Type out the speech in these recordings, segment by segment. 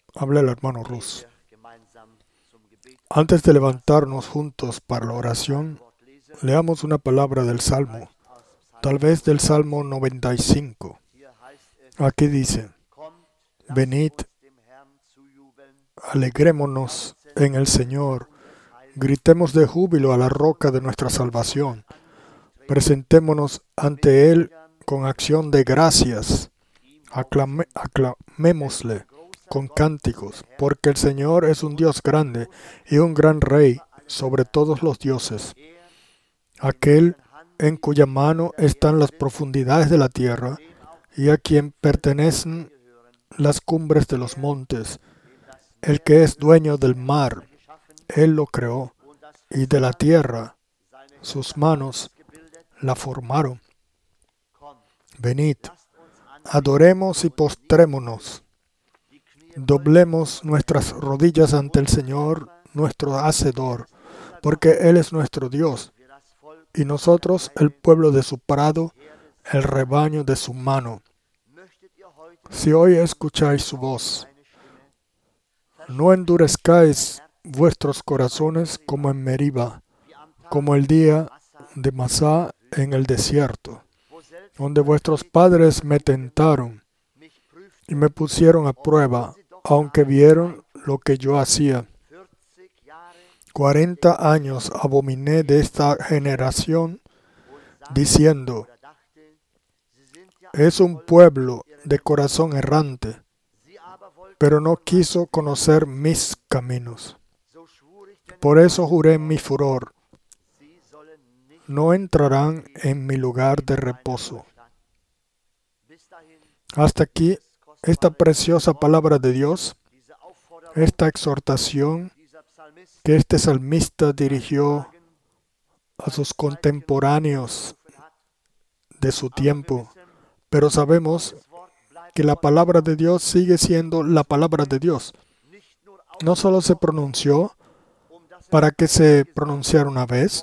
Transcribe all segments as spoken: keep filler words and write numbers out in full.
Habla el hermano Rus. Antes de levantarnos juntos para la oración, leamos una palabra del Salmo, tal vez del Salmo noventa y cinco. Aquí dice: Venid, alegrémonos en el Señor, gritemos de júbilo a la roca de nuestra salvación, presentémonos ante Él con acción de gracias, Aclame, aclamémosle con cánticos, porque el Señor es un Dios grande y un gran Rey sobre todos los dioses. Aquel en cuya mano están las profundidades de la tierra y a quien pertenecen las cumbres de los montes. El que es dueño del mar, Él lo creó, y de la tierra, sus manos la formaron. Venid, adoremos y postrémonos. Doblemos nuestras rodillas ante el Señor, nuestro Hacedor, porque Él es nuestro Dios, y nosotros el pueblo de su prado, el rebaño de su mano. Si hoy escucháis su voz, no endurezcáis vuestros corazones como en Meriba, como el día de Masá en el desierto, donde vuestros padres me tentaron y me pusieron a prueba, aunque vieron lo que yo hacía. Cuarenta años abominé de esta generación, diciendo: es un pueblo de corazón errante, pero no quiso conocer mis caminos. Por eso juré en mi furor: no entrarán en mi lugar de reposo. Hasta aquí esta preciosa palabra de Dios, esta exhortación que este salmista dirigió a sus contemporáneos de su tiempo. Pero sabemos que la palabra de Dios sigue siendo la palabra de Dios. No solo se pronunció para que se pronunciara una vez,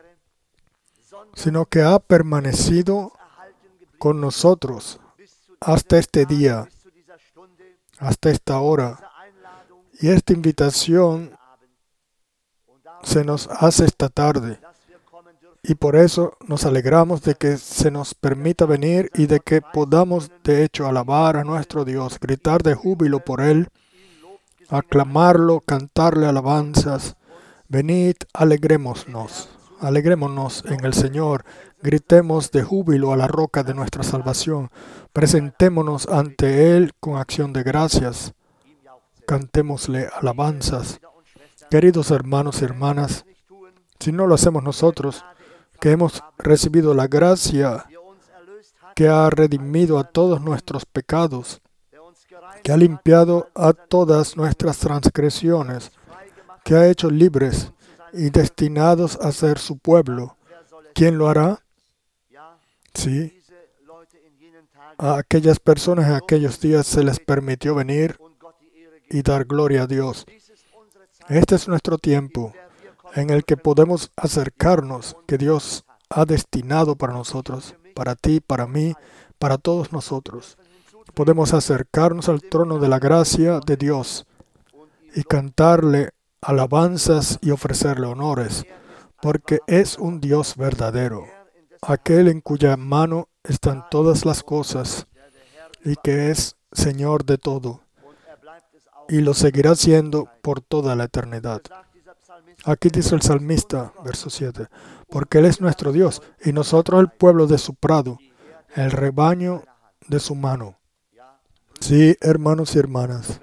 sino que ha permanecido con nosotros hasta este día, hasta esta hora. Y esta invitación se nos hace esta tarde. Y por eso nos alegramos de que se nos permita venir y de que podamos de hecho alabar a nuestro Dios, gritar de júbilo por Él, aclamarlo, cantarle alabanzas. Venid, alegrémonos, alegrémonos en el Señor, gritemos de júbilo a la roca de nuestra salvación, presentémonos ante Él con acción de gracias, cantémosle alabanzas. Queridos hermanos y hermanas, si no lo hacemos nosotros, que hemos recibido la gracia que ha redimido a todos nuestros pecados, que ha limpiado a todas nuestras transgresiones, que ha hecho libres y destinados a ser su pueblo. ¿Quién lo hará? Sí, a aquellas personas en aquellos días se les permitió venir y dar gloria a Dios. Este es nuestro tiempo en el que podemos acercarnos, que Dios ha destinado para nosotros, para ti, para mí, para todos nosotros. Podemos acercarnos al trono de la gracia de Dios y cantarle alabanzas y ofrecerle honores, porque es un Dios verdadero, aquel en cuya mano están todas las cosas y que es Señor de todo, y lo seguirá siendo por toda la eternidad. Aquí dice el salmista, verso siete, porque Él es nuestro Dios y nosotros el pueblo de su prado, el rebaño de su mano. Sí, hermanos y hermanas,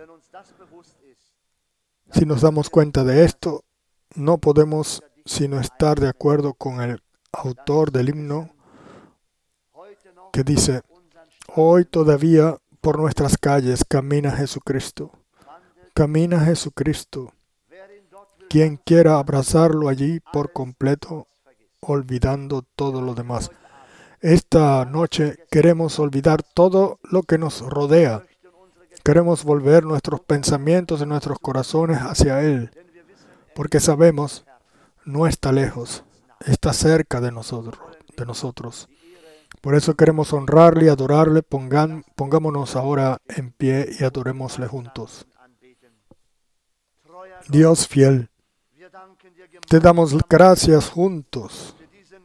si nos damos cuenta de esto, no podemos sino estar de acuerdo con el autor del himno que dice: hoy todavía por nuestras calles camina Jesucristo. Camina Jesucristo. Quien quiera abrazarlo allí por completo, olvidando todo lo demás. Esta noche queremos olvidar todo lo que nos rodea. Queremos volver nuestros pensamientos y nuestros corazones hacia Él, porque sabemos, no está lejos, está cerca de nosotros. De nosotros. Por eso queremos honrarle y adorarle. Pongan, pongámonos ahora en pie y adorémosle juntos. Dios fiel, te damos gracias juntos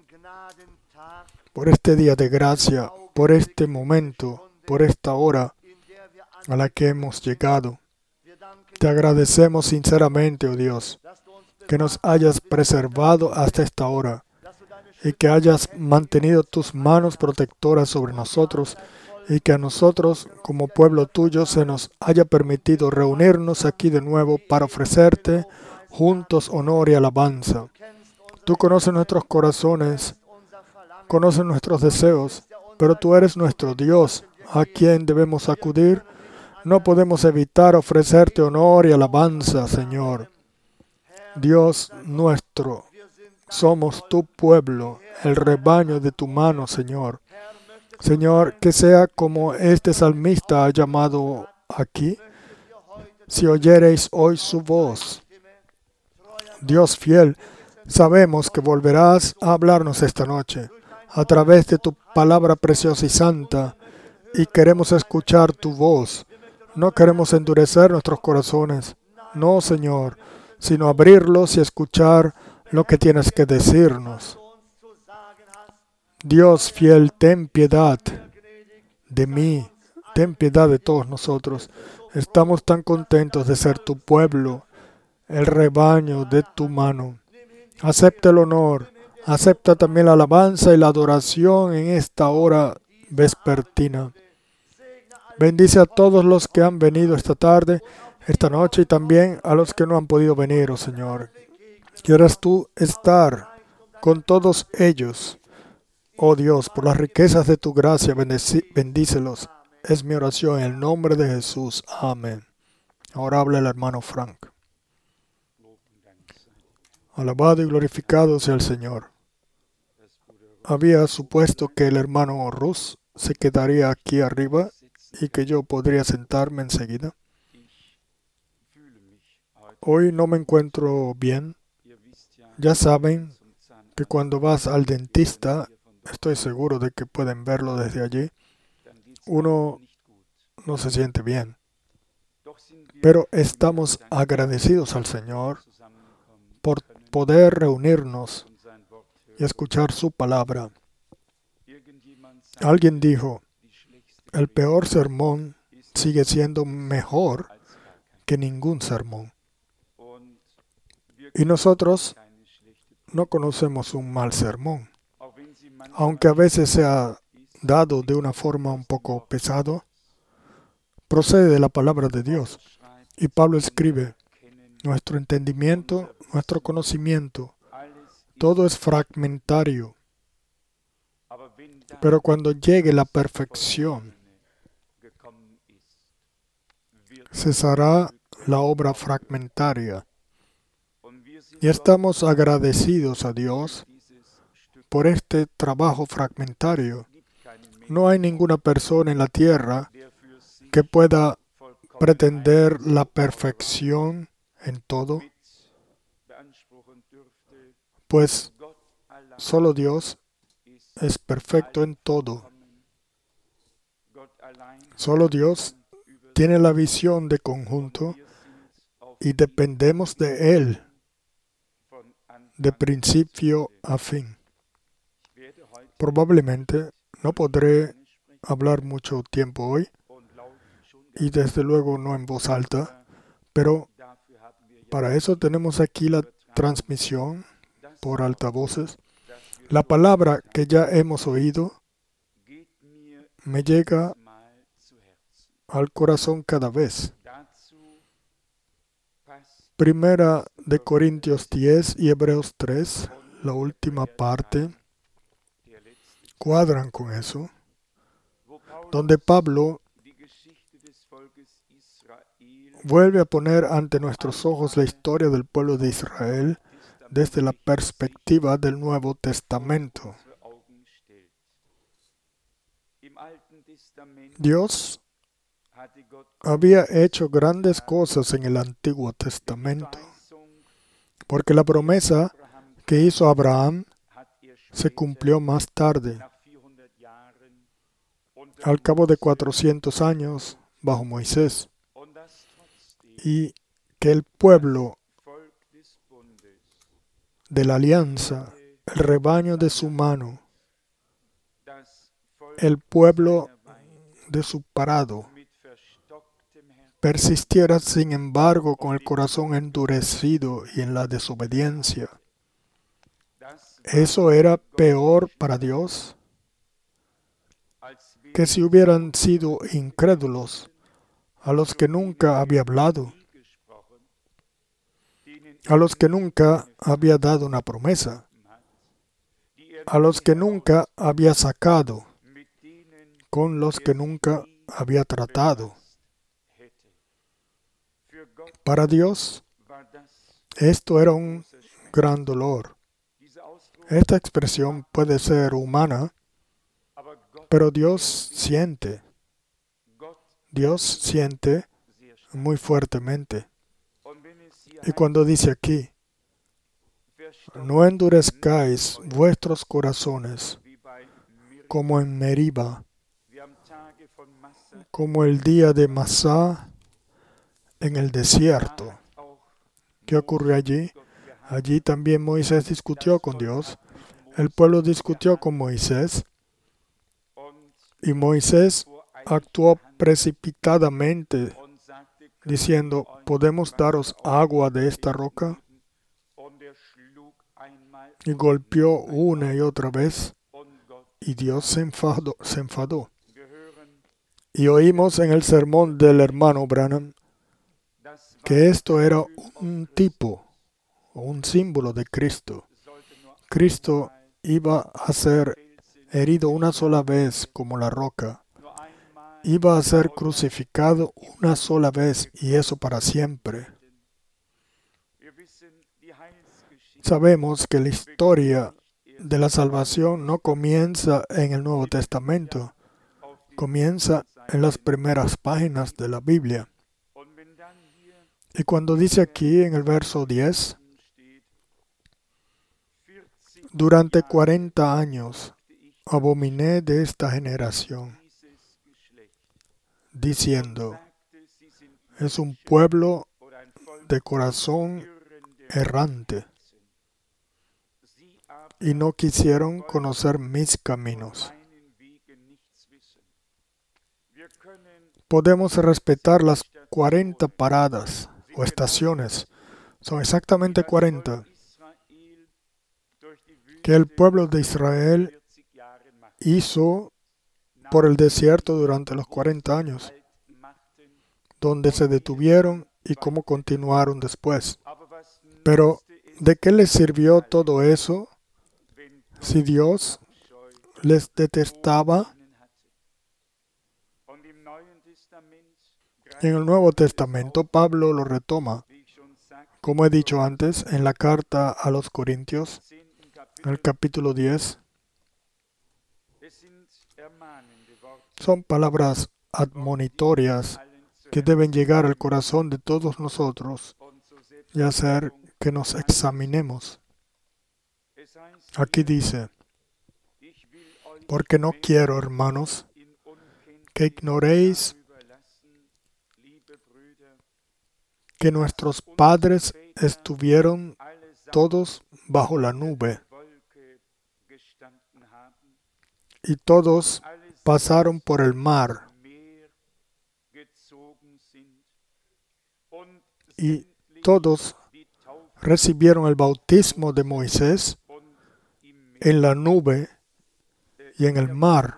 por este día de gracia, por este momento, por esta hora a la que hemos llegado. Te agradecemos sinceramente, oh Dios, que nos hayas preservado hasta esta hora y que hayas mantenido tus manos protectoras sobre nosotros y que a nosotros, como pueblo tuyo, se nos haya permitido reunirnos aquí de nuevo para ofrecerte juntos honor y alabanza. Tú conoces nuestros corazones, conoces nuestros deseos, pero tú eres nuestro Dios, a quien debemos acudir. No podemos evitar ofrecerte honor y alabanza, Señor. Dios nuestro, somos tu pueblo, el rebaño de tu mano, Señor. Señor, que sea como este salmista ha llamado aquí, si oyereis hoy su voz. Dios fiel, sabemos que volverás a hablarnos esta noche a través de tu palabra preciosa y santa, y queremos escuchar tu voz. No queremos endurecer nuestros corazones, no, Señor, sino abrirlos y escuchar lo que tienes que decirnos. Dios fiel, ten piedad de mí, ten piedad de todos nosotros. Estamos tan contentos de ser tu pueblo, el rebaño de tu mano. Acepta el honor, acepta también la alabanza y la adoración en esta hora vespertina. Bendice a todos los que han venido esta tarde, esta noche, y también a los que no han podido venir, oh Señor. Quieras tú estar con todos ellos, oh Dios, por las riquezas de tu gracia, bendici- bendícelos. Es mi oración en el nombre de Jesús. Amén. Ahora habla el hermano Frank. Alabado y glorificado sea el Señor. Había supuesto que el hermano Rus se quedaría aquí arriba y que yo podría sentarme enseguida. Hoy no me encuentro bien. Ya saben que cuando vas al dentista, estoy seguro de que pueden verlo desde allí, uno no se siente bien. Pero estamos agradecidos al Señor por poder reunirnos y escuchar su palabra. Alguien dijo, el peor sermón sigue siendo mejor que ningún sermón. Y nosotros no conocemos un mal sermón, aunque a veces sea dado de una forma un poco pesado, procede de la palabra de Dios. Y Pablo escribe, nuestro entendimiento, nuestro conocimiento, todo es fragmentario. Pero cuando llegue la perfección, cesará la obra fragmentaria. Y estamos agradecidos a Dios por este trabajo fragmentario. No hay ninguna persona en la tierra que pueda pretender la perfección en todo, pues solo Dios es perfecto en todo. Solo Dios tiene la visión de conjunto y dependemos de Él de principio a fin. Probablemente no podré hablar mucho tiempo hoy y desde luego no en voz alta, pero para eso tenemos aquí la transmisión por altavoces. La palabra que ya hemos oído me llega al corazón cada vez. Primera de Corintios diez y Hebreos tres, la última parte, cuadran con eso, donde Pablo vuelve a poner ante nuestros ojos la historia del pueblo de Israel desde la perspectiva del Nuevo Testamento. Dios había hecho grandes cosas en el Antiguo Testamento, porque la promesa que hizo Abraham se cumplió más tarde, al cabo de cuatrocientos años bajo Moisés, y que el pueblo de la alianza, el rebaño de su mano, el pueblo de su parado, persistiera sin embargo con el corazón endurecido y en la desobediencia. Eso era peor para Dios que si hubieran sido incrédulos, a los que nunca había hablado, a los que nunca había dado una promesa, a los que nunca había sacado, con los que nunca había tratado. Para Dios, esto era un gran dolor. Esta expresión puede ser humana, pero Dios siente. Dios siente muy fuertemente. Y cuando dice aquí, no endurezcáis vuestros corazones como en Meriba, como el día de Masá en el desierto. ¿Qué ocurrió allí? Allí también Moisés discutió con Dios. El pueblo discutió con Moisés. Y Moisés actuó precipitadamente, diciendo, ¿podemos daros agua de esta roca? Y golpeó una y otra vez, y Dios se enfadó. Se enfadó. Y oímos en el sermón del hermano Branham que esto era un tipo o un símbolo de Cristo. Cristo iba a ser herido una sola vez como la roca. Iba a ser crucificado una sola vez y eso para siempre. Sabemos que la historia de la salvación no comienza en el Nuevo Testamento, comienza en las primeras páginas de la Biblia. Y cuando dice aquí en el verso diez, durante cuarenta años abominé de esta generación, diciendo, es un pueblo de corazón errante, y no quisieron conocer mis caminos. Podemos respetar las cuarenta paradas o estaciones, son exactamente cuarenta, que el pueblo de Israel hizo por el desierto durante los cuarenta años, donde se detuvieron y cómo continuaron después. Pero, ¿de qué les sirvió todo eso si Dios les detestaba? En el Nuevo Testamento, Pablo lo retoma, como he dicho antes, en la carta a los Corintios, en el capítulo diez. Son palabras admonitorias que deben llegar al corazón de todos nosotros y hacer que nos examinemos. Aquí dice, porque no quiero, hermanos, que ignoréis que nuestros padres estuvieron todos bajo la nube y todos pasaron por el mar y todos recibieron el bautismo de Moisés en la nube y en el mar.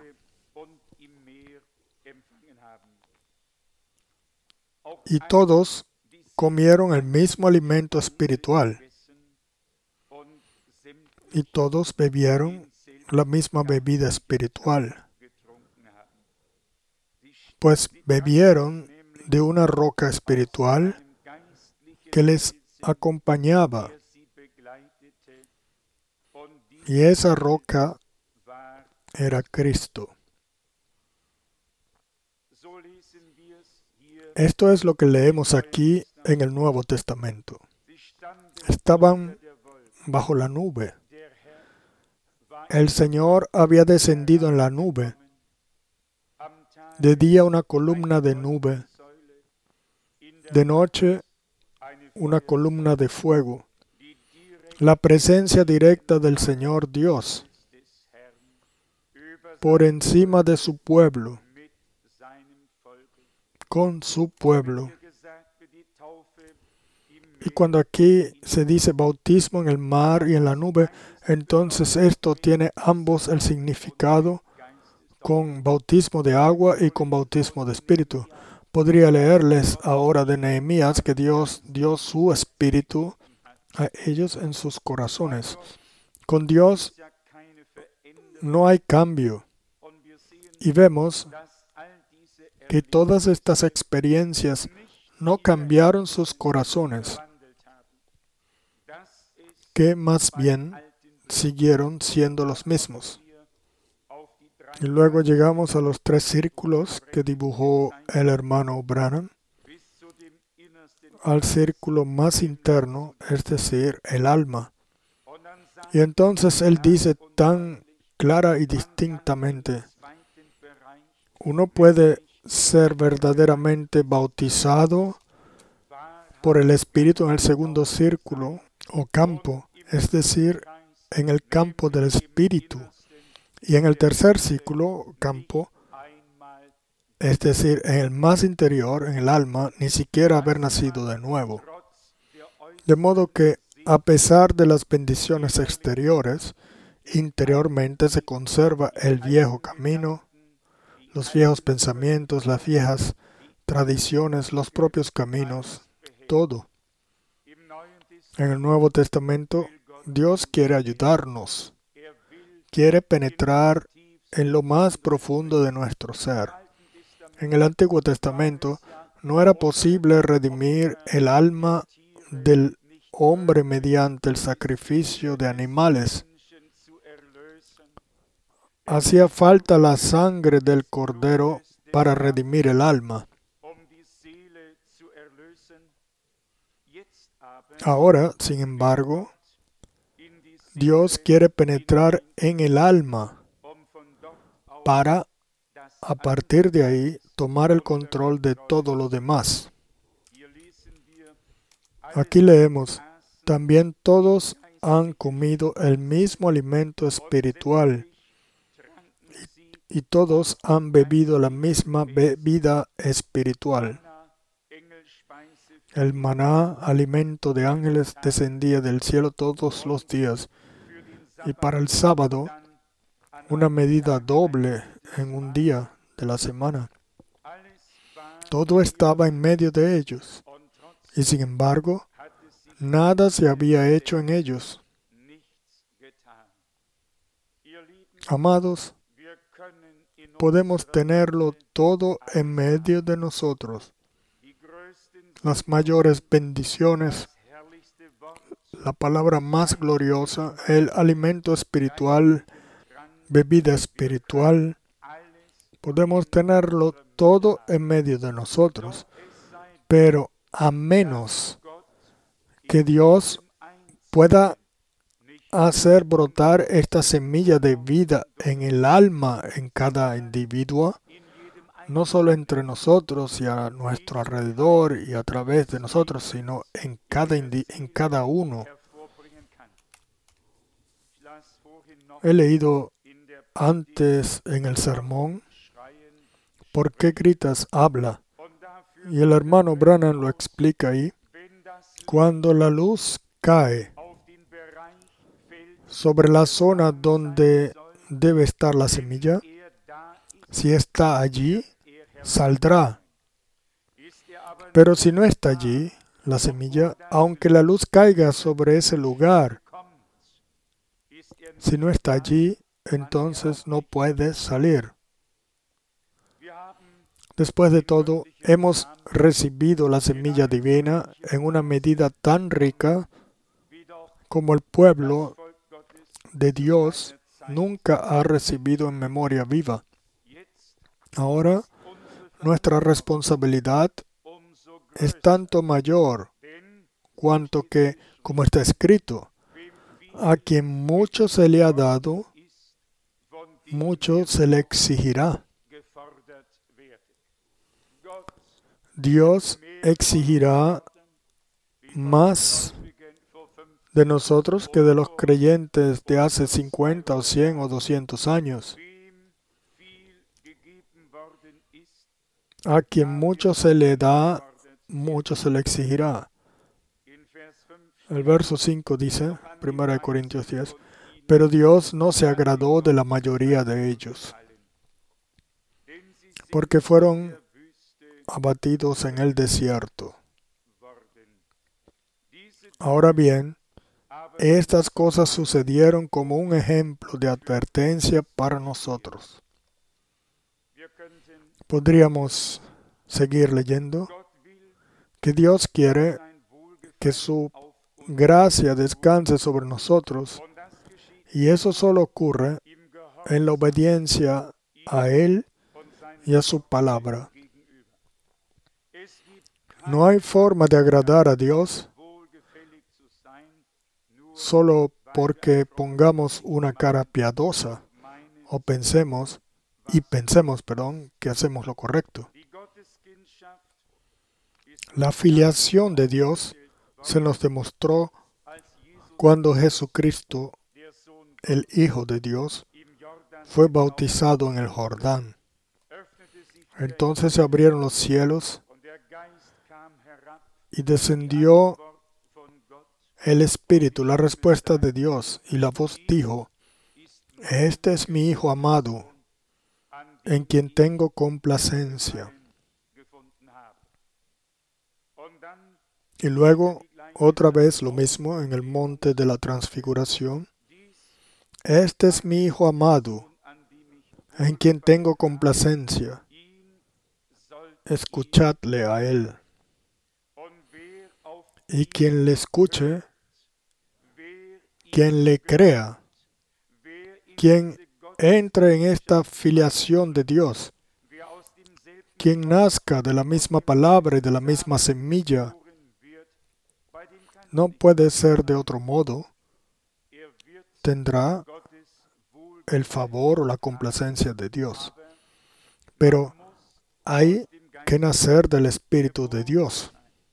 Y todos comieron el mismo alimento espiritual. Y todos bebieron la misma bebida espiritual. Pues bebieron de una roca espiritual que les acompañaba. Y esa roca era Cristo. Esto es lo que leemos aquí en el Nuevo Testamento. Estaban bajo la nube. El Señor había descendido en la nube. De día una columna de nube. De noche una columna de fuego la presencia directa del Señor Dios por encima de su pueblo, con su pueblo. Y cuando aquí se dice bautismo en el mar y en la nube, entonces esto tiene ambos el significado con bautismo de agua y con bautismo de espíritu. Podría leerles ahora de Nehemías que Dios dio su espíritu a ellos en sus corazones. Con Dios no hay cambio. Y vemos que todas estas experiencias no cambiaron sus corazones, que más bien siguieron siendo los mismos. Y luego llegamos a los tres círculos que dibujó el hermano Branham, al círculo más interno, es decir, el alma. Y entonces él dice tan clara y distintamente, uno puede ser verdaderamente bautizado por el Espíritu en el segundo círculo o campo, es decir, en el campo del Espíritu. Y en el tercer círculo, campo, es decir, en el más interior, en el alma, ni siquiera haber nacido de nuevo. De modo que, a pesar de las bendiciones exteriores, interiormente se conserva el viejo camino, los viejos pensamientos, las viejas tradiciones, los propios caminos, todo. En el Nuevo Testamento, Dios quiere ayudarnos, quiere penetrar en lo más profundo de nuestro ser. En el Antiguo Testamento no era posible redimir el alma del hombre mediante el sacrificio de animales. Hacía falta la sangre del cordero para redimir el alma. Ahora, sin embargo, Dios quiere penetrar en el alma para, a partir de ahí, tomar el control de todo lo demás. Aquí leemos, también todos han comido el mismo alimento espiritual y, y todos han bebido la misma bebida espiritual. El maná, alimento de ángeles, descendía del cielo todos los días, y para el sábado, una medida doble en un día de la semana. Todo estaba en medio de ellos, y sin embargo, nada se había hecho en ellos. Amados, podemos tenerlo todo en medio de nosotros. Las mayores bendiciones, la palabra más gloriosa, el alimento espiritual, bebida espiritual. Podemos tenerlo todo en medio de nosotros, pero a menos que Dios pueda hacer brotar esta semilla de vida en el alma en cada individuo, no solo entre nosotros y a nuestro alrededor y a través de nosotros, sino en cada, indi- en cada uno. He leído antes en el sermón, ¿por qué gritas? Habla. Y el hermano Branham lo explica ahí. Cuando la luz cae sobre la zona donde debe estar la semilla, si está allí, saldrá. Pero si no está allí, la semilla, aunque la luz caiga sobre ese lugar, si no está allí, entonces no puede salir. Después de todo, hemos recibido la semilla divina en una medida tan rica como el pueblo de Dios nunca ha recibido en memoria viva. Ahora, nuestra responsabilidad es tanto mayor cuanto que, como está escrito, a quien mucho se le ha dado, mucho se le exigirá. Dios exigirá más de nosotros que de los creyentes de hace cincuenta o cien o doscientos años. A quien mucho se le da, mucho se le exigirá. El verso cinco dice, primera de Corintios diez, pero Dios no se agradó de la mayoría de ellos, porque fueron abatidos en el desierto. Ahora bien, estas cosas sucedieron como un ejemplo de advertencia para nosotros. Podríamos seguir leyendo que Dios quiere que su gracia descanse sobre nosotros, y eso solo ocurre en la obediencia a Él y a su palabra. No hay forma de agradar a Dios solo porque pongamos una cara piadosa o pensemos, y pensemos, perdón, que hacemos lo correcto. La filiación de Dios se nos demostró cuando Jesucristo, el Hijo de Dios, fue bautizado en el Jordán. Entonces se abrieron los cielos y descendió el Espíritu, la respuesta de Dios, y la voz dijo, este es mi Hijo amado, en quien tengo complacencia. Y luego, otra vez lo mismo en el monte de la transfiguración. Este es mi Hijo amado, en quien tengo complacencia. Escuchadle a Él. Y quien le escuche, quien le crea, quien entre en esta filiación de Dios, quien nazca de la misma palabra y de la misma semilla, no puede ser de otro modo, tendrá el favor o la complacencia de Dios. Pero hay que nacer del Espíritu de Dios.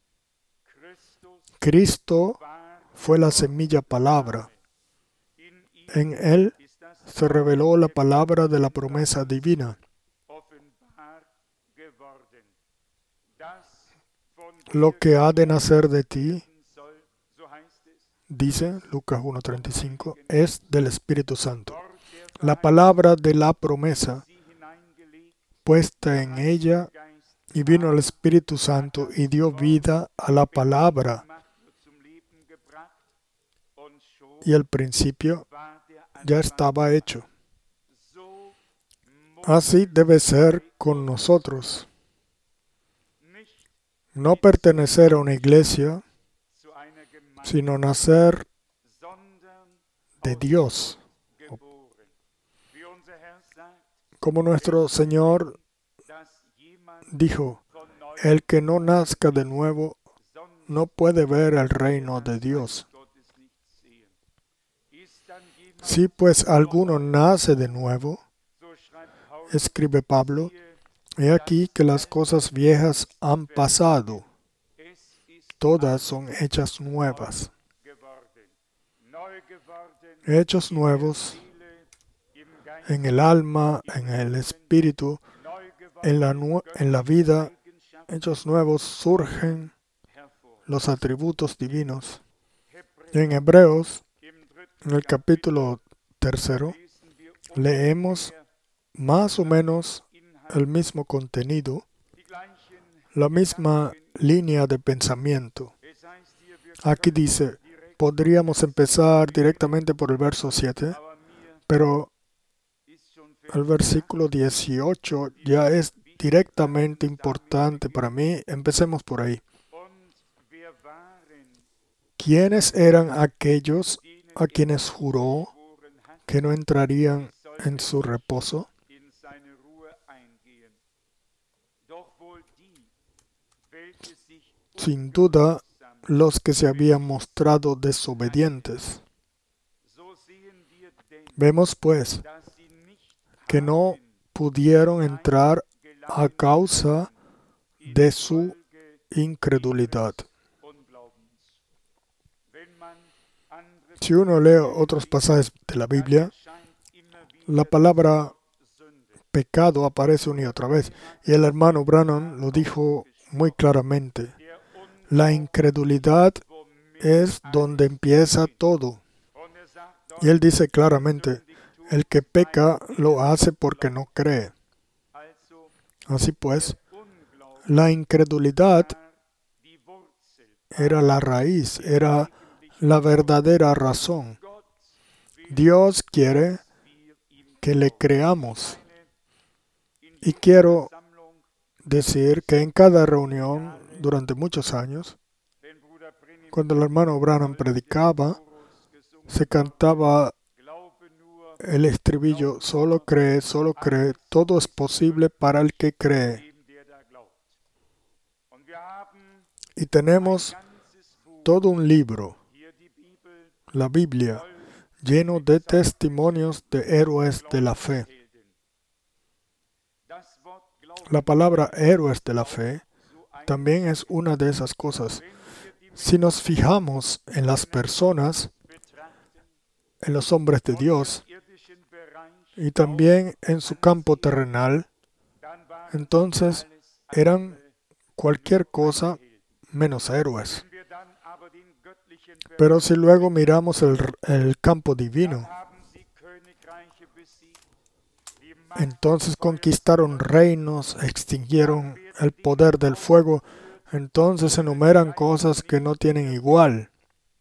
Cristo fue la semilla palabra. En Él se reveló la palabra de la promesa divina. Lo que ha de nacer de ti, dice Lucas uno treinta y cinco, es del Espíritu Santo. La palabra de la promesa, puesta en ella, y vino el Espíritu Santo y dio vida a la palabra. Y el principio ya estaba hecho. Así debe ser con nosotros. No pertenecer a una iglesia, sino nacer de Dios. Como nuestro Señor dijo, el que no nazca de nuevo no puede ver el reino de Dios. Si pues alguno nace de nuevo, escribe Pablo, he aquí que las cosas viejas han pasado, todas son hechas nuevas. Hechos nuevos en el alma, en el espíritu, en la, nu- en la vida, hechos nuevos surgen los atributos divinos. En Hebreos, en el capítulo tercero, leemos más o menos el mismo contenido, la misma línea de pensamiento. Aquí dice, podríamos empezar directamente por el verso siete, pero el versículo dieciocho ya es directamente importante para mí. Empecemos por ahí. ¿Quiénes eran aquellos a quienes juró que no entrarían en su reposo? Sin duda, los que se habían mostrado desobedientes. Vemos, pues, que no pudieron entrar a causa de su incredulidad. Si uno lee otros pasajes de la Biblia, la palabra pecado aparece una y otra vez. Y el hermano Branham lo dijo muy claramente. La incredulidad es donde empieza todo. Y él dice claramente, el que peca lo hace porque no cree. Así pues, la incredulidad era la raíz, era la verdadera razón. Dios quiere que le creamos. Y quiero decir que en cada reunión, durante muchos años, cuando el hermano Branham predicaba, se cantaba el estribillo, solo cree, solo cree, todo es posible para el que cree. Y tenemos todo un libro, la Biblia, lleno de testimonios de héroes de la fe. La palabra héroes de la fe también es una de esas cosas. Si nos fijamos en las personas, en los hombres de Dios, y también en su campo terrenal, entonces eran cualquier cosa menos héroes. Pero si luego miramos el, el campo divino, entonces conquistaron reinos, extinguieron el poder del fuego, entonces enumeran cosas que no tienen igual.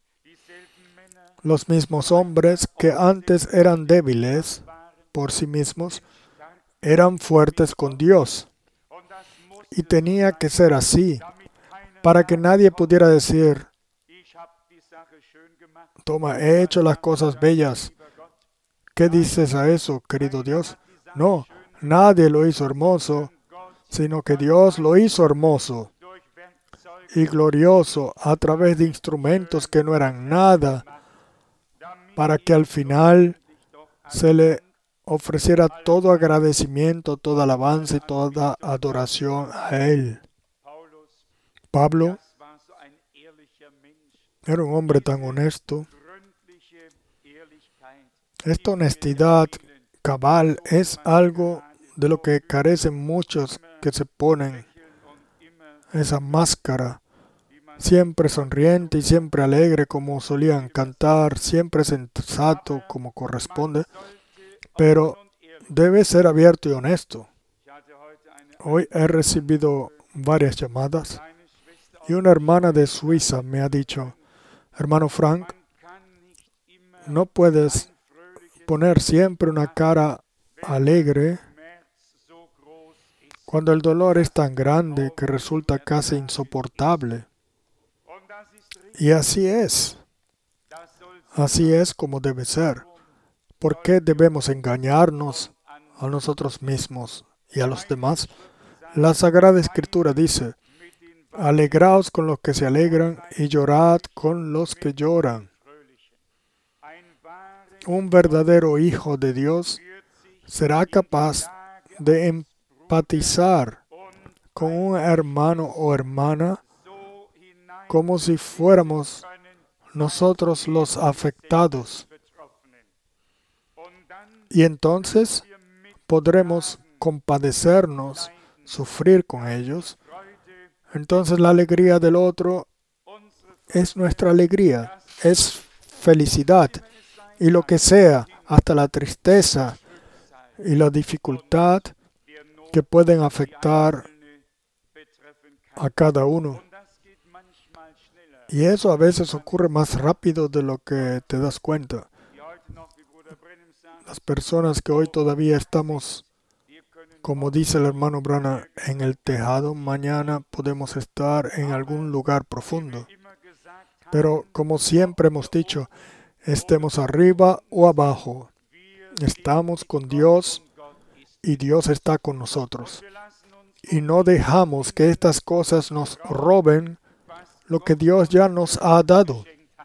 Los mismos hombres que antes eran débiles por sí mismos, eran fuertes con Dios. Y tenía que ser así, para que nadie pudiera decir, toma, he hecho las cosas bellas. ¿Qué dices a eso, querido Dios? No, nadie lo hizo hermoso, sino que Dios lo hizo hermoso y glorioso a través de instrumentos que no eran nada, para que al final se le ofreciera todo agradecimiento, toda alabanza y toda adoración a Él. Pablo era un hombre tan honesto. Esta honestidad cabal es algo de lo que carecen muchos que se ponen esa máscara, siempre sonriente y siempre alegre como solían cantar, siempre sensato como corresponde, pero debe ser abierto y honesto. Hoy he recibido varias llamadas y una hermana de Suiza me ha dicho, hermano Frank, no puedes poner siempre una cara alegre cuando el dolor es tan grande que resulta casi insoportable. Y así es. Así es como debe ser. ¿Por qué debemos engañarnos a nosotros mismos y a los demás? La Sagrada Escritura dice, alegraos con los que se alegran y llorad con los que lloran. Un verdadero hijo de Dios será capaz de empatizar con un hermano o hermana como si fuéramos nosotros los afectados. Y entonces podremos compadecernos, sufrir con ellos. Entonces la alegría del otro es nuestra alegría, es felicidad. Y lo que sea, hasta la tristeza y la dificultad que pueden afectar a cada uno. Y eso a veces ocurre más rápido de lo que te das cuenta. Las personas que hoy todavía estamos, como dice el hermano Branham, en el tejado, mañana podemos estar en algún lugar profundo. Pero como siempre hemos dicho, estemos arriba o abajo, estamos con Dios y Dios está con nosotros. Y no dejamos que estas cosas nos roben lo que Dios ya nos ha dado.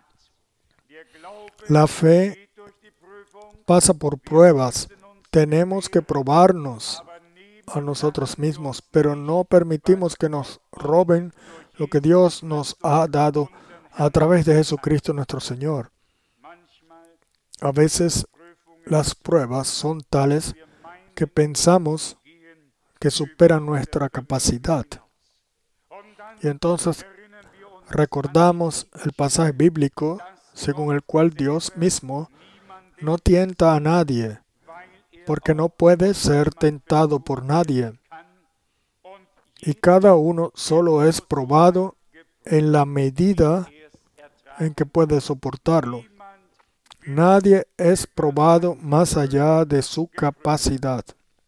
La fe pasa por pruebas. Tenemos que probarnos a nosotros mismos, pero no permitimos que nos roben lo que Dios nos ha dado a través de Jesucristo nuestro Señor. A veces las pruebas son tales que pensamos que superan nuestra capacidad. Y entonces recordamos el pasaje bíblico según el cual Dios mismo no tienta a nadie, porque no puede ser tentado por nadie. Y cada uno solo es probado en la medida en que puede soportarlo. Nadie es probado más allá de su capacidad.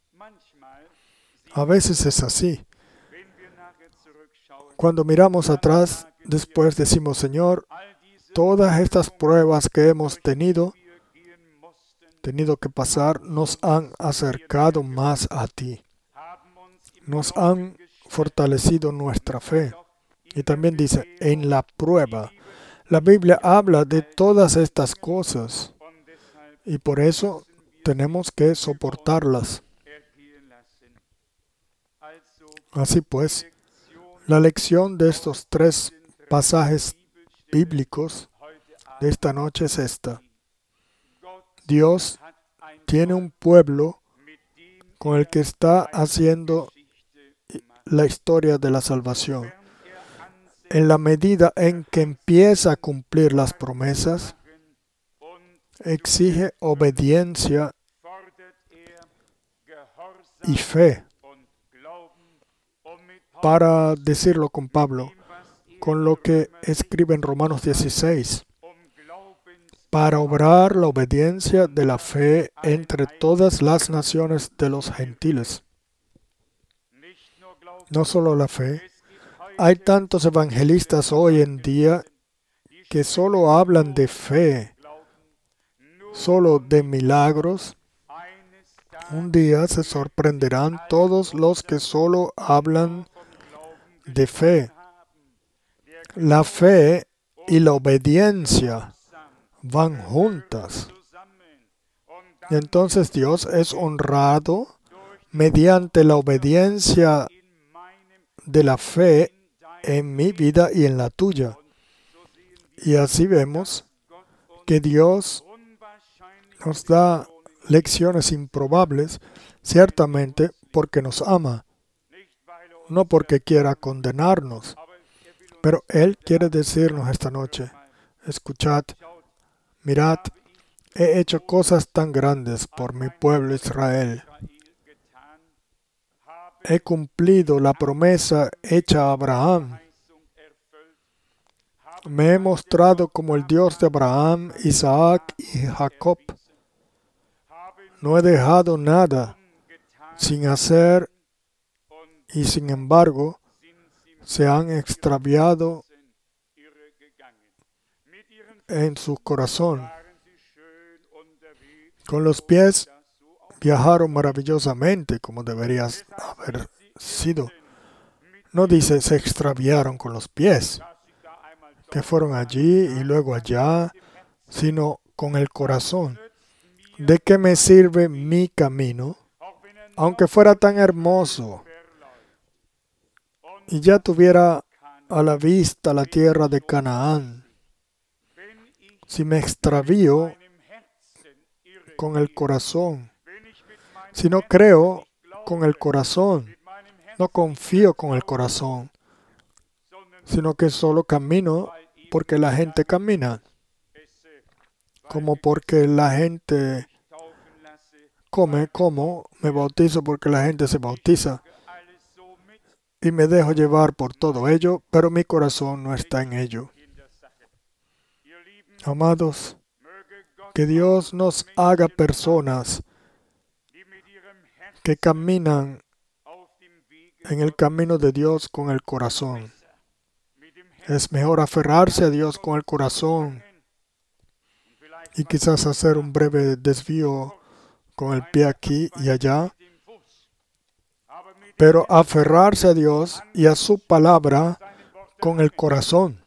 A veces es así. Cuando miramos atrás, después decimos, Señor, todas estas pruebas que hemos tenido, tenido que pasar, nos han acercado más a ti. Nos han fortalecido nuestra fe. Y también dice, en la prueba. La Biblia habla de todas estas cosas y por eso tenemos que soportarlas. Así pues, la lección de estos tres pasajes bíblicos de esta noche es esta. Dios tiene un pueblo con el que está haciendo la historia de la salvación. En la medida en que empieza a cumplir las promesas, exige obediencia y fe. Para decirlo con Pablo, con lo que escribe en Romanos dieciséis, para obrar la obediencia de la fe entre todas las naciones de los gentiles. No solo la fe. Hay tantos evangelistas hoy en día que solo hablan de fe, solo de milagros. Un día se sorprenderán todos los que solo hablan de fe. La fe y la obediencia van juntas. Y entonces Dios es honrado mediante la obediencia de la fe en mi vida y en la tuya. Y así vemos que Dios nos da lecciones improbables, ciertamente porque nos ama, no porque quiera condenarnos. Pero Él quiere decirnos esta noche, escuchad, mirad, he hecho cosas tan grandes por mi pueblo Israel. He cumplido la promesa hecha a Abraham. Me he mostrado como el Dios de Abraham, Isaac y Jacob. No he dejado nada sin hacer y sin embargo se han extraviado en su corazón. Con los pies viajaron maravillosamente como deberías haber sido. No dice se extraviaron con los pies, que fueron allí y luego allá, sino con el corazón. ¿De qué me sirve mi camino, aunque fuera tan hermoso y ya tuviera a la vista la tierra de Canaán? Si me extravío con el corazón, si no creo con el corazón, no confío con el corazón, sino que solo camino porque la gente camina, como porque la gente come, como me bautizo porque la gente se bautiza, y me dejo llevar por todo ello, pero mi corazón no está en ello. Amados, que Dios nos haga personas que caminan en el camino de Dios con el corazón. Es mejor aferrarse a Dios con el corazón y quizás hacer un breve desvío con el pie aquí y allá, pero aferrarse a Dios y a su palabra con el corazón.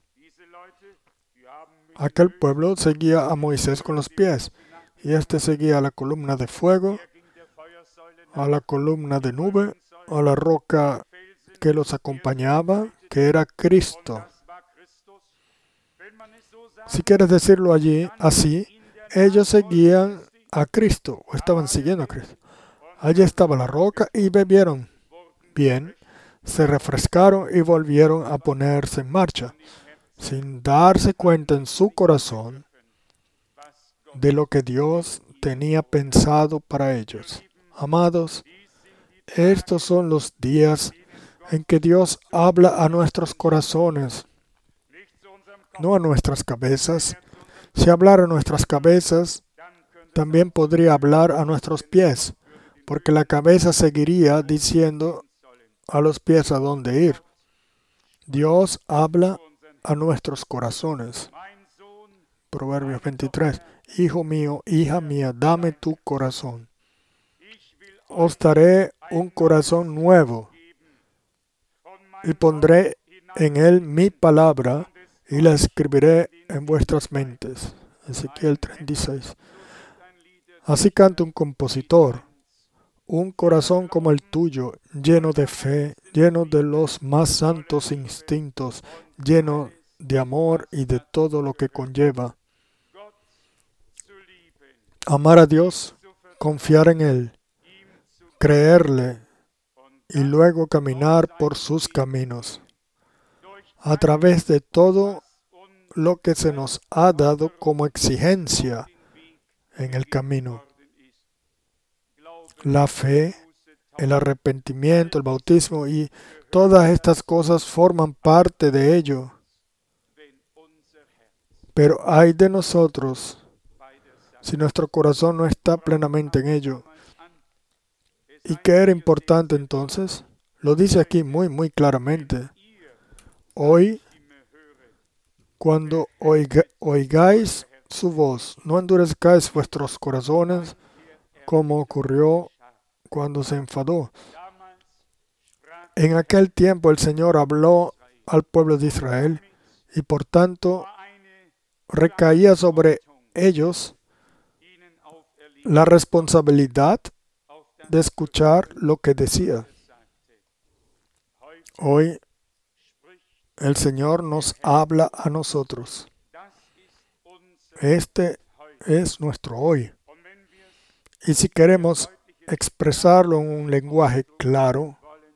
Aquel pueblo seguía a Moisés con los pies, y éste seguía a la columna de fuego, a la columna de nube, a la roca que los acompañaba, que era Cristo. Si quieres decirlo allí, así, ellos seguían a Cristo o estaban siguiendo a Cristo. Allí estaba la roca y bebieron bien, se refrescaron y volvieron a ponerse en marcha, sin darse cuenta en su corazón de lo que Dios tenía pensado para ellos. Amados, estos son los días en que Dios habla a nuestros corazones, no a nuestras cabezas. Si hablara a nuestras cabezas, también podría hablar a nuestros pies, porque la cabeza seguiría diciendo a los pies a dónde ir. Dios habla a nuestros corazones. Proverbios veintitrés. Hijo mío, hija mía, dame tu corazón. Os daré un corazón nuevo y pondré en él mi palabra y la escribiré en vuestras mentes. Ezequiel treinta y seis. Así canta un compositor. Un corazón como el tuyo, lleno de fe, lleno de los más santos instintos, lleno de amor y de todo lo que conlleva. Amar a Dios, confiar en Él, creerle y luego caminar por sus caminos. A través de todo lo que se nos ha dado como exigencia en el camino. La fe, el arrepentimiento, el bautismo y todas estas cosas forman parte de ello. Pero ay de nosotros si nuestro corazón no está plenamente en ello. ¿Y qué era importante entonces? Lo dice aquí muy, muy claramente. Hoy, cuando oiga, oigáis su voz, no endurezcáis vuestros corazones como ocurrió cuando se enfadó. En aquel tiempo el Señor habló al pueblo de Israel y por tanto recaía sobre ellos la responsabilidad de escuchar lo que decía. Hoy el Señor nos habla a nosotros. Este es nuestro hoy. Y si queremos expresarlo en un lenguaje claro,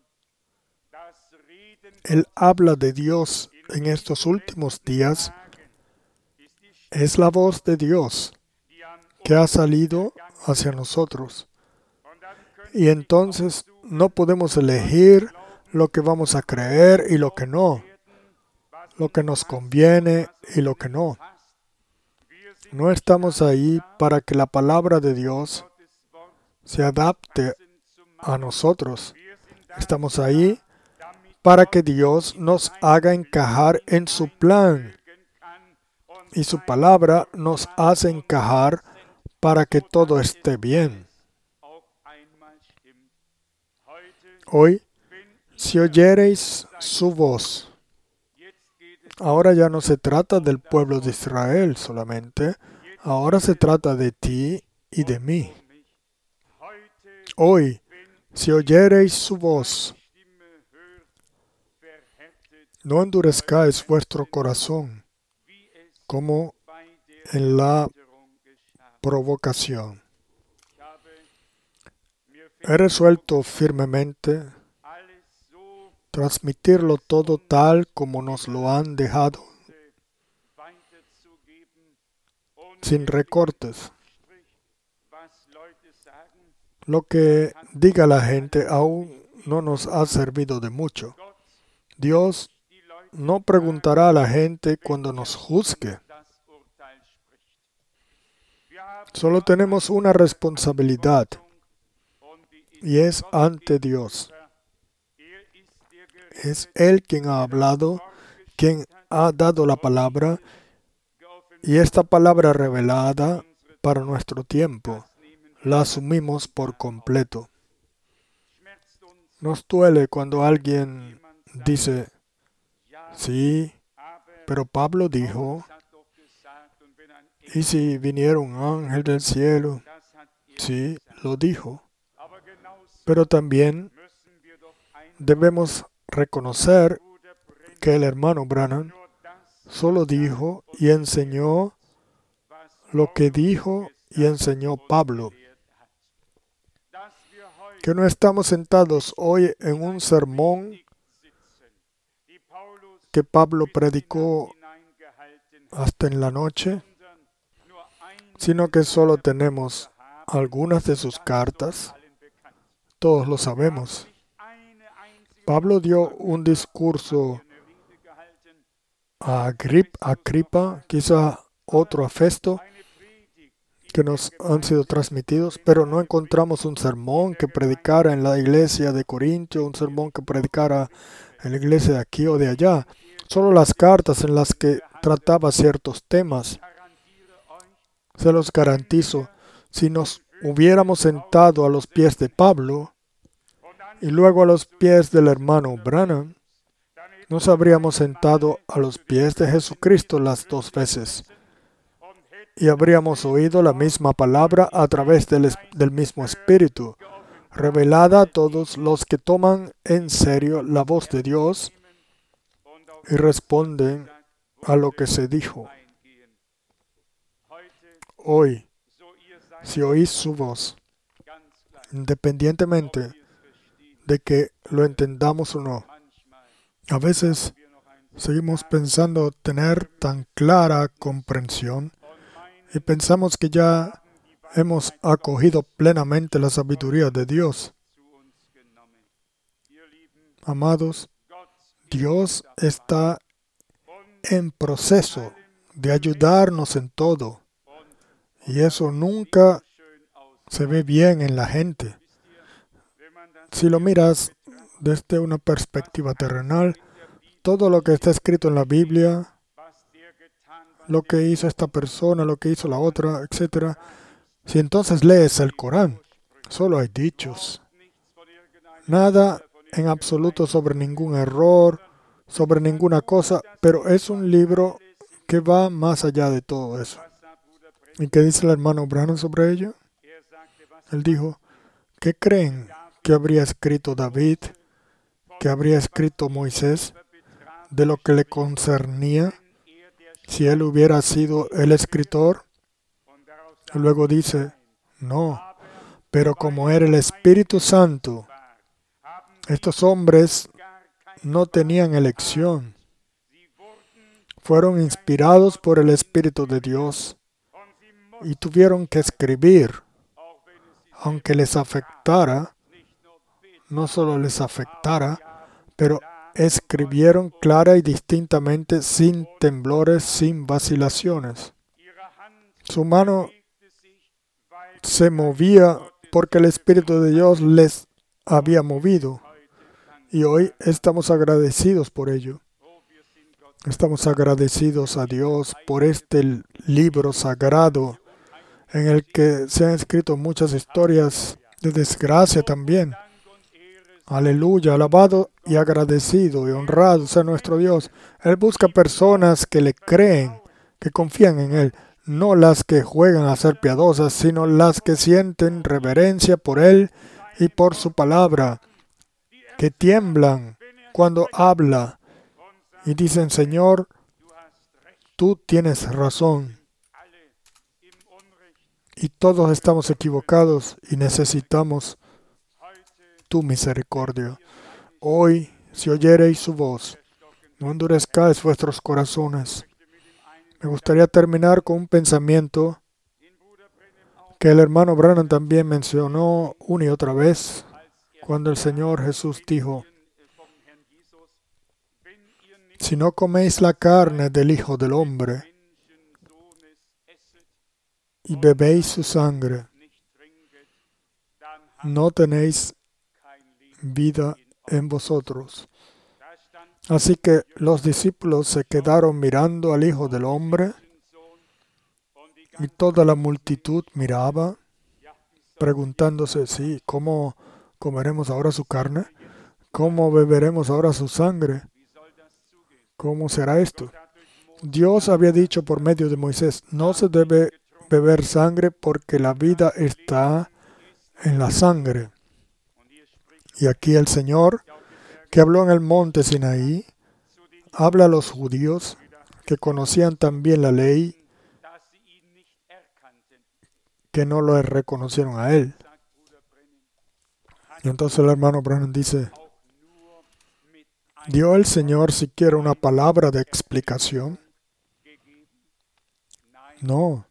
el habla de Dios en estos últimos días es la voz de Dios que ha salido hacia nosotros. Y entonces no podemos elegir lo que vamos a creer y lo que no, lo que nos conviene y lo que no. No estamos ahí para que la palabra de Dios se adapte a nosotros. Estamos ahí para que Dios nos haga encajar en su plan. Y su palabra nos hace encajar para que todo esté bien. Hoy, si oyereis su voz, ahora ya no se trata del pueblo de Israel solamente, ahora se trata de ti y de mí. Hoy, si oyereis su voz, no endurezcáis vuestro corazón como en la provocación. He resuelto firmemente transmitirlo todo tal como nos lo han dejado, sin recortes. Lo que diga la gente aún no nos ha servido de mucho. Dios no preguntará a la gente cuando nos juzgue. Solo tenemos una responsabilidad y es ante Dios. Es Él quien ha hablado, quien ha dado la palabra y esta palabra revelada para nuestro tiempo la asumimos por completo. Nos duele cuando alguien dice, sí, pero Pablo dijo, y si viniera un ángel del cielo, sí, lo dijo, pero también debemos reconocer que el hermano Branham solo dijo y enseñó lo que dijo y enseñó Pablo. Que no estamos sentados hoy en un sermón que Pablo predicó hasta en la noche, sino que solo tenemos algunas de sus cartas. Todos lo sabemos. Pablo dio un discurso a Agrip, Agripa, quizá otro a Festo, que nos han sido transmitidos, pero no encontramos un sermón que predicara en la iglesia de Corintio, un sermón que predicara en la iglesia de aquí o de allá. Solo las cartas en las que trataba ciertos temas. Se los garantizo, si nos hubiéramos sentado a los pies de Pablo y luego a los pies del hermano Branham, nos habríamos sentado a los pies de Jesucristo las dos veces y habríamos oído la misma palabra a través del, del mismo Espíritu, revelada a todos los que toman en serio la voz de Dios y responden a lo que se dijo. Hoy, si oís su voz, independientemente de que lo entendamos o no, a veces seguimos pensando tener tan clara comprensión y pensamos que ya hemos acogido plenamente la sabiduría de Dios. Amados, Dios está en proceso de ayudarnos en todo. Y eso nunca se ve bien en la gente. Si lo miras desde una perspectiva terrenal, todo lo que está escrito en la Biblia, lo que hizo esta persona, lo que hizo la otra, etcétera, si entonces lees el Corán, solo hay dichos. Nada en absoluto sobre ningún error, sobre ninguna cosa, pero es un libro que va más allá de todo eso. ¿Y qué dice el hermano Branham sobre ello? Él dijo, ¿qué creen que habría escrito David, que habría escrito Moisés, de lo que le concernía, si él hubiera sido el escritor? Y luego dice, no, pero como era el Espíritu Santo, estos hombres no tenían elección. Fueron inspirados por el Espíritu de Dios y tuvieron que escribir, aunque les afectara, no solo les afectara, pero escribieron clara y distintamente, sin temblores, sin vacilaciones. Su mano se movía porque el Espíritu de Dios les había movido. Y hoy estamos agradecidos por ello. Estamos agradecidos a Dios por este libro sagrado en el que se han escrito muchas historias de desgracia también. Aleluya, alabado y agradecido y honrado sea nuestro Dios. Él busca personas que le creen, que confían en Él, no las que juegan a ser piadosas, sino las que sienten reverencia por Él y por su palabra, que tiemblan cuando habla y dicen, Señor, tú tienes razón. Y todos estamos equivocados y necesitamos tu misericordia. Hoy, si oyereis su voz, no endurezcáis vuestros corazones. Me gustaría terminar con un pensamiento que el hermano Branham también mencionó una y otra vez, cuando el Señor Jesús dijo, si no coméis la carne del Hijo del Hombre y bebéis su sangre, no tenéis vida en vosotros. Así que los discípulos se quedaron mirando al Hijo del Hombre y toda la multitud miraba, preguntándose, sí, ¿cómo comeremos ahora su carne? ¿Cómo beberemos ahora su sangre? ¿Cómo será esto? Dios había dicho por medio de Moisés, no se debe beber sangre porque la vida está en la sangre. Y aquí el Señor, que habló en el monte Sinaí, habla a los judíos que conocían también la ley que no lo reconocieron a Él. Y entonces el hermano Branham dice, ¿dio el Señor siquiera una palabra de explicación? No.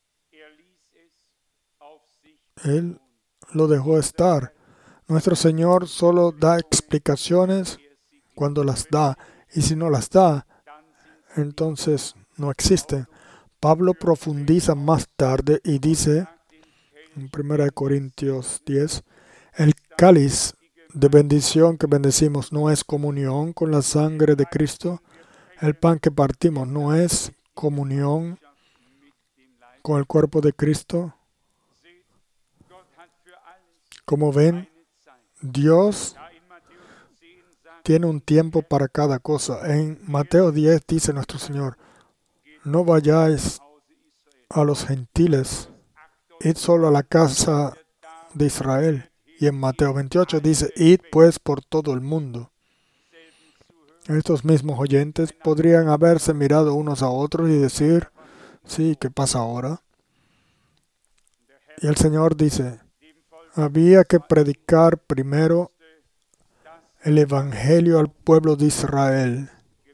Él lo dejó estar. Nuestro Señor solo da explicaciones cuando las da. Y si no las da, entonces no existen. Pablo profundiza más tarde y dice, en primera Corintios diez, el cáliz de bendición que bendecimos no es comunión con la sangre de Cristo. El pan que partimos no es comunión con el cuerpo de Cristo. Como ven, Dios tiene un tiempo para cada cosa. En Mateo diez dice nuestro Señor, no vayáis a los gentiles, id solo a la casa de Israel. Y en Mateo veintiocho dice, id pues por todo el mundo. Estos mismos oyentes podrían haberse mirado unos a otros y decir, sí, ¿qué pasa ahora? Y el Señor dice, había que predicar primero el Evangelio al pueblo de Israel.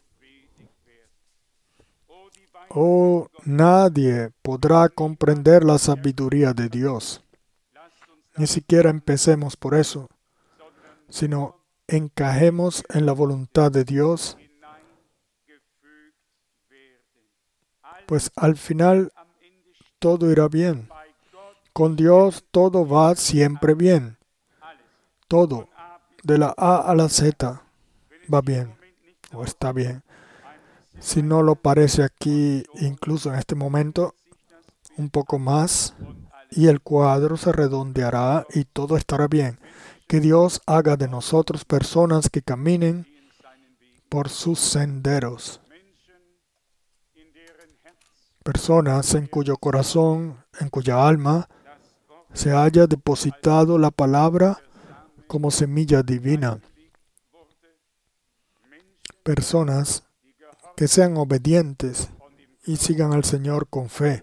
Oh, nadie podrá comprender la sabiduría de Dios. Ni siquiera empecemos por eso, sino encajemos en la voluntad de Dios, pues al final todo irá bien. Con Dios todo va siempre bien. Todo, de la A a la Z, va bien o está bien. Si no lo parece aquí, incluso en este momento, un poco más, y el cuadro se redondeará y todo estará bien. Que Dios haga de nosotros personas que caminen por sus senderos. Personas en cuyo corazón, en cuya alma, se haya depositado la palabra como semilla divina. Personas que sean obedientes y sigan al Señor con fe.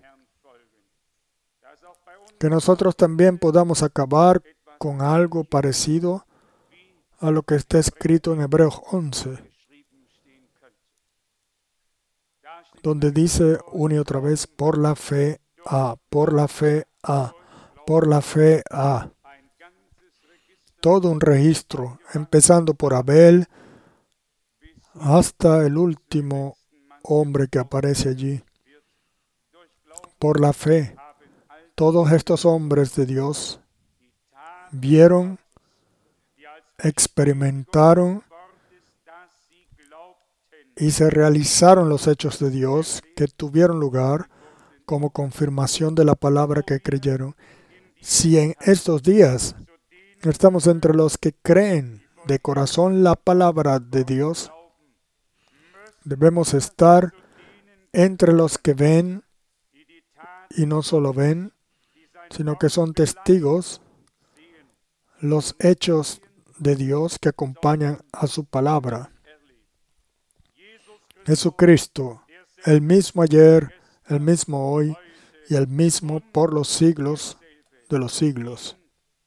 Que nosotros también podamos acabar con algo parecido a lo que está escrito en Hebreos once, donde dice una y otra vez, por la fe a, por la fe a, por la fe a. Todo un registro, empezando por Abel hasta el último hombre que aparece allí. Por la fe, todos estos hombres de Dios vieron, experimentaron y se realizaron los hechos de Dios que tuvieron lugar como confirmación de la palabra que creyeron. Si en estos días estamos entre los que creen de corazón la palabra de Dios, debemos estar entre los que ven y no solo ven, sino que son testigos los hechos de Dios que acompañan a su palabra. Jesucristo, el mismo ayer, el mismo hoy y el mismo por los siglos de los siglos.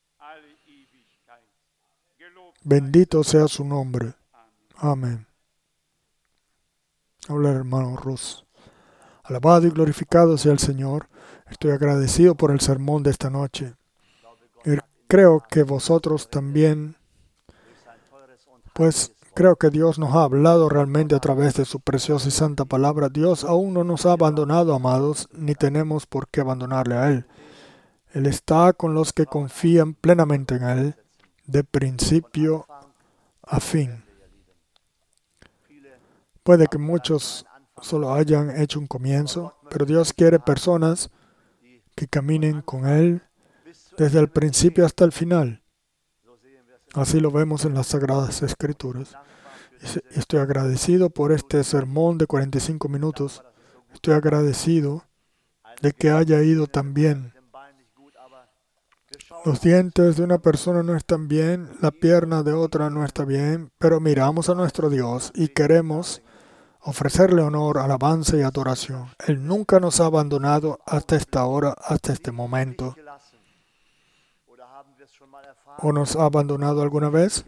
Bendito sea su nombre. Amén. Habla el hermano Rus. Alabado y glorificado sea el Señor. Estoy agradecido por el sermón de esta noche. Y creo que vosotros también, pues creo que Dios nos ha hablado realmente a través de su preciosa y santa palabra. Dios aún no nos ha abandonado, amados, ni tenemos por qué abandonarle a Él. Él está con los que confían plenamente en Él, de principio a fin. Puede que muchos solo hayan hecho un comienzo, pero Dios quiere personas que caminen con Él desde el principio hasta el final. Así lo vemos en las Sagradas Escrituras. Y estoy agradecido por este sermón de cuarenta y cinco minutos. Estoy agradecido de que haya ido tan bien. Los dientes de una persona no están bien, la pierna de otra no está bien, pero miramos a nuestro Dios y queremos ofrecerle honor, alabanza y adoración. Él nunca nos ha abandonado hasta esta hora, hasta este momento. ¿O nos ha abandonado alguna vez?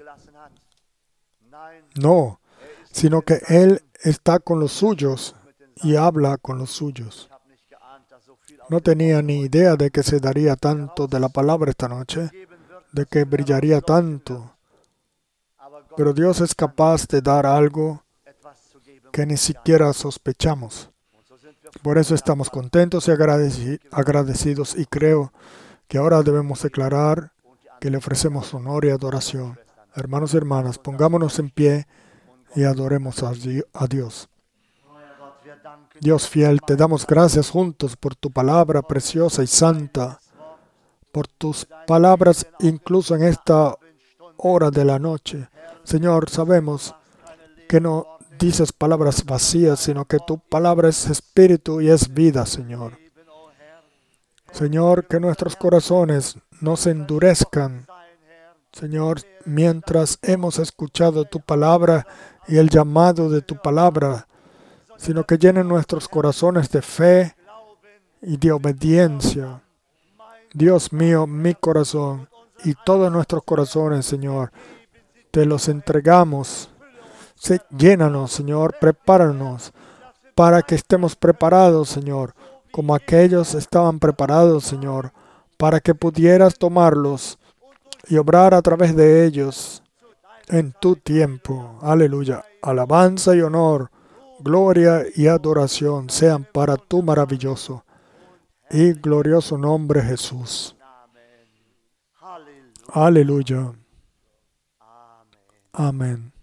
No, sino que Él está con los suyos y habla con los suyos. No tenía ni idea de que se daría tanto de la palabra esta noche, de que brillaría tanto. Pero Dios es capaz de dar algo que ni siquiera sospechamos. Por eso estamos contentos y agradeci- agradecidos y creo que ahora debemos declarar que le ofrecemos honor y adoración. Hermanos y hermanas, pongámonos en pie y adoremos a Di- a Dios. Dios fiel, te damos gracias juntos por tu palabra preciosa y santa, por tus palabras incluso en esta hora de la noche. Señor, sabemos que no dices palabras vacías, sino que tu palabra es espíritu y es vida, Señor. Señor, que nuestros corazones no se endurezcan, Señor, mientras hemos escuchado tu palabra y el llamado de tu palabra, sino que llenen nuestros corazones de fe y de obediencia. Dios mío, mi corazón y todos nuestros corazones, Señor, te los entregamos. Se, llénanos, Señor, prepáranos para que estemos preparados, Señor, como aquellos estaban preparados, Señor, para que pudieras tomarlos y obrar a través de ellos en tu tiempo. Aleluya. Alabanza y honor, gloria y adoración sean para tu maravilloso y glorioso nombre, Jesús. Aleluya. Amén.